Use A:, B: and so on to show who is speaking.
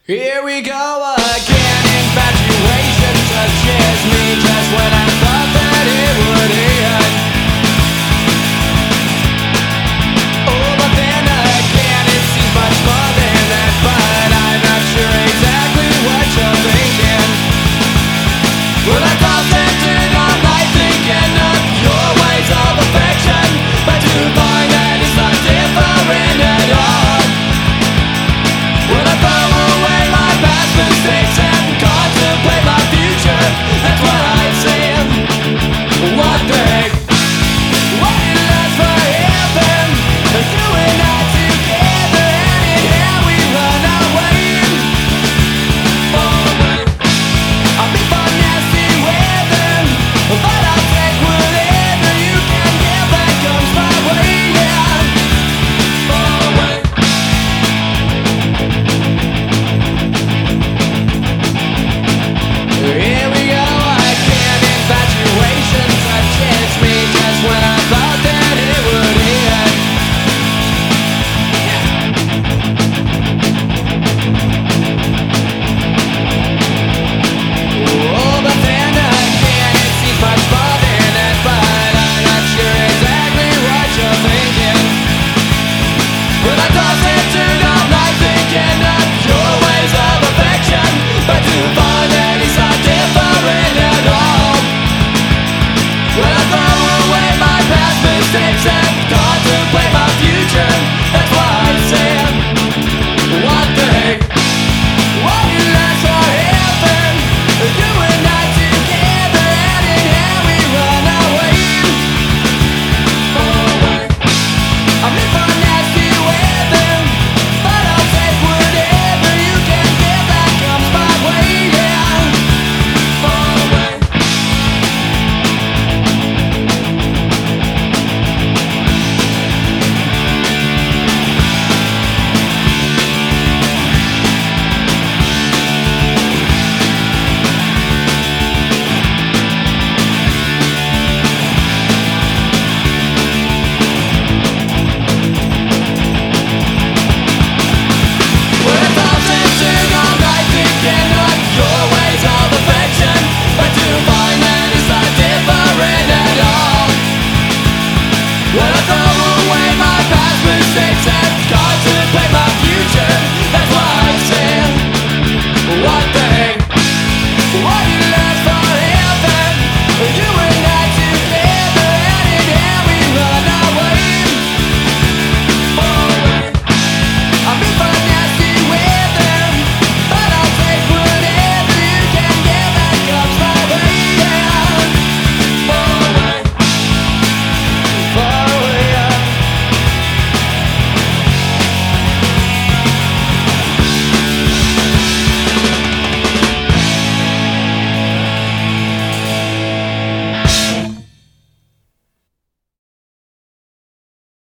A: Here we go again, infatuation touches me just when I thought that it would end. Oh, but then again, it seems much more than that, but I'm not sure exactly what you're thinking. Well, I tossed and turned all night thinking of your ways of affection, but to find that it's not different at all. Well, I throw away my past mistakes and contemplate my future. That's what I'm saying. One thing, what it lasts for heaven, you and I together, and in here we run away. Forward, I'll be for nasty weather, but I'll take whatever you can give that comes my way. Yeah, forward. Here we go again, infatuation touches me just when I thought that it would end. Oh, but then again, it seems much more than that, but I'm not sure exactly what you're thinking. Well, I tossed and turned all night thinking of your ways of affection, but to find that it's not different at all. Well, I throw away my past mistakes and contemplate my future. That's why I'm saying one thing, what you last for heaven, you and I together, and in here we run away. Forward, I'm in for nasty weather, but I'll take whatever you can give that comes my way. Yeah, forward. Well, I tossed and turned all night thinking of your ways of affection, but to find that it's not different at all. Well, I throw away my past mistakes